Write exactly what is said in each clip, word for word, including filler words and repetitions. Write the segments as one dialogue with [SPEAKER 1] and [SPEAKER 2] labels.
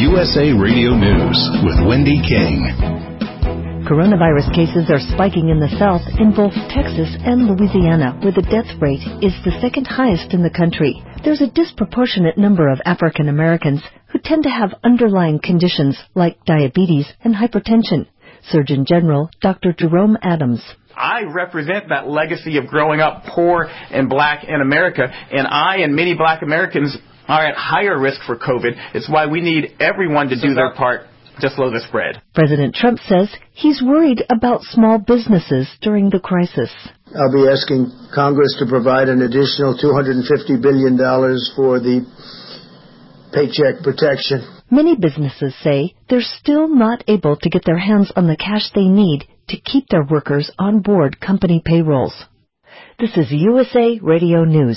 [SPEAKER 1] U S A Radio News with Wendy King.
[SPEAKER 2] Coronavirus cases are spiking in the South in both Texas and Louisiana, where the death rate is the second highest in the country. There's a disproportionate number of African Americans who tend to have underlying conditions like diabetes and hypertension. Surgeon General Doctor Jerome Adams.
[SPEAKER 3] I represent that legacy of growing up poor and black in America, and I and many black Americans are at higher risk for COVID. It's why we need everyone to do their part to slow the spread.
[SPEAKER 2] President Trump says he's worried about small businesses during the crisis.
[SPEAKER 4] I'll be asking Congress to provide an additional two hundred fifty billion dollars for the Paycheck Protection.
[SPEAKER 2] Many businesses say they're still not able to get their hands on the cash they need to keep their workers on board company payrolls. This is U S A Radio News.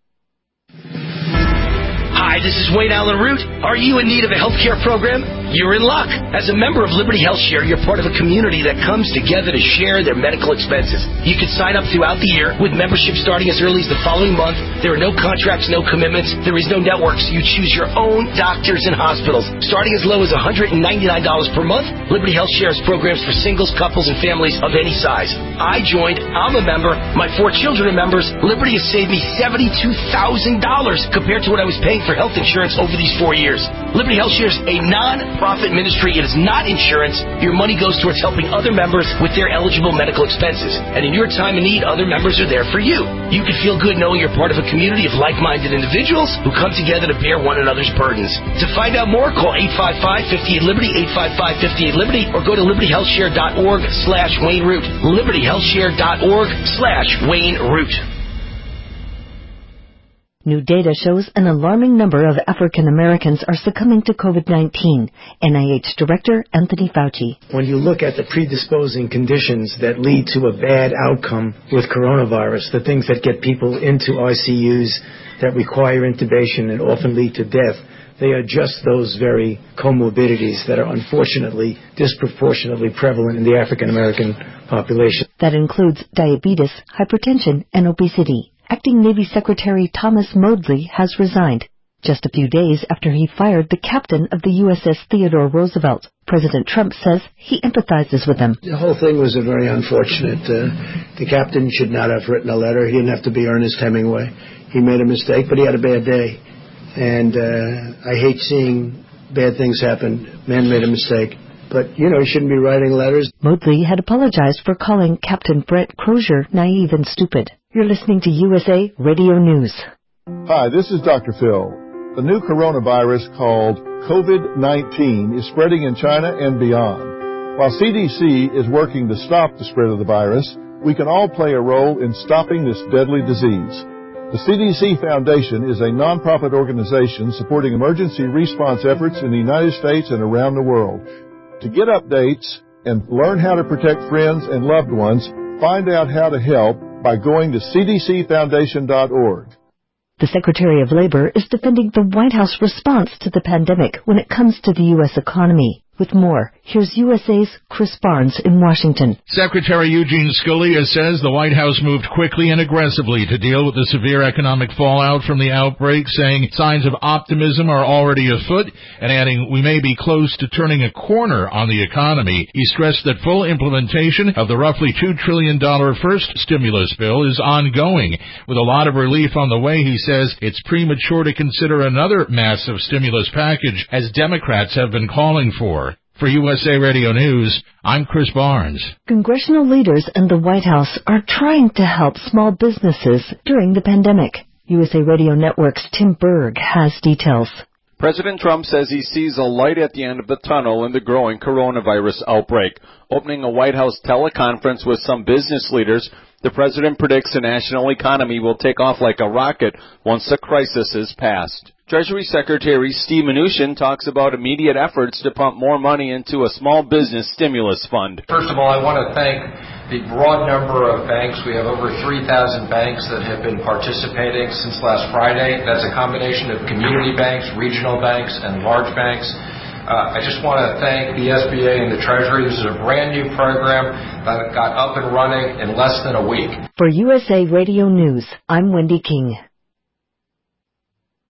[SPEAKER 5] Hi, this is Wayne Allen Root. Are you in need of a health care program? You're in luck. As a member of Liberty Health Share, you're part of a community that comes together to share their medical expenses. You can sign up throughout the year with membership starting as early as the following month. There are no contracts, no commitments. There is no network, so you choose your own doctors and hospitals. Starting as low as one hundred ninety-nine dollars per month, Liberty Health Share has programs for singles, couples, and families of any size. I joined. I'm a member. My four children are members. Liberty has saved me seventy-two thousand dollars compared to what I was paying for health insurance over these four years. Liberty Health Share is a non-profit ministry. It is not insurance. Your money goes towards helping other members with their eligible medical expenses. And in your time of need, other members are there for you. You can feel good knowing you're part of a community of like-minded individuals who come together to bear one another's burdens. To find out more, call eight five five, five eight, Liberty, eight five five, five eight, Liberty, or go to liberty health share dot org slash Wayne Root. liberty health share dot org slash Wayne Root.
[SPEAKER 2] New data shows an alarming number of African Americans are succumbing to COVID nineteen. N I H Director Anthony Fauci.
[SPEAKER 6] When you look at the predisposing conditions that lead to a bad outcome with coronavirus, the things that get people into I C Us, that require intubation and often lead to death, they are just those very comorbidities that are unfortunately disproportionately prevalent in the African American population.
[SPEAKER 2] That includes diabetes, hypertension, and obesity. Acting Navy Secretary Thomas Modly has resigned, just a few days after he fired the captain of the U S S Theodore Roosevelt. President Trump says he empathizes with him.
[SPEAKER 4] The whole thing was a very unfortunate. Uh, the captain should not have written a letter. He didn't have to be Ernest Hemingway. He made a mistake, but he had a bad day. And uh, I hate seeing bad things happen. Man made a mistake. But, you know, he shouldn't be writing letters.
[SPEAKER 2] Modly had apologized for calling Captain Brett Crozier naive and stupid. You're listening to U S A Radio News.
[SPEAKER 7] Hi, this is Doctor Phil. The new coronavirus called COVID nineteen is spreading in China and beyond. While C D C is working to stop the spread of the virus, we can all play a role in stopping this deadly disease. The C D C Foundation is a nonprofit organization supporting emergency response efforts in the United States and around the world. To get updates and learn how to protect friends and loved ones, find out how to help by going to c d c foundation dot org.
[SPEAKER 2] The Secretary of Labor is defending the White House response to the pandemic when it comes to the U S economy. With more, here's U S A's Chris Barnes in Washington.
[SPEAKER 8] Secretary Eugene Scalia says the White House moved quickly and aggressively to deal with the severe economic fallout from the outbreak, saying signs of optimism are already afoot, and adding we may be close to turning a corner on the economy. He stressed that full implementation of the roughly two trillion dollars first stimulus bill is ongoing. With a lot of relief on the way, he says it's premature to consider another massive stimulus package, as Democrats have been calling for. For U S A Radio News, I'm Chris Barnes.
[SPEAKER 2] Congressional leaders and the White House are trying to help small businesses during the pandemic. U S A Radio Network's Tim Berg has details.
[SPEAKER 9] President Trump says he sees a light at the end of the tunnel in the growing coronavirus outbreak. Opening a White House teleconference with some business leaders, the president predicts the national economy will take off like a rocket once the crisis is past. Treasury Secretary Steve Mnuchin talks about immediate efforts to pump more money into a small business stimulus fund.
[SPEAKER 10] First of all, I want to thank the broad number of banks. We have over three thousand banks that have been participating since last Friday. That's a combination of community banks, regional banks, and large banks. Uh, I just want to thank the S B A and the Treasury. This is a brand new program that got up and running in less than a week.
[SPEAKER 2] For U S A Radio News, I'm Wendy King.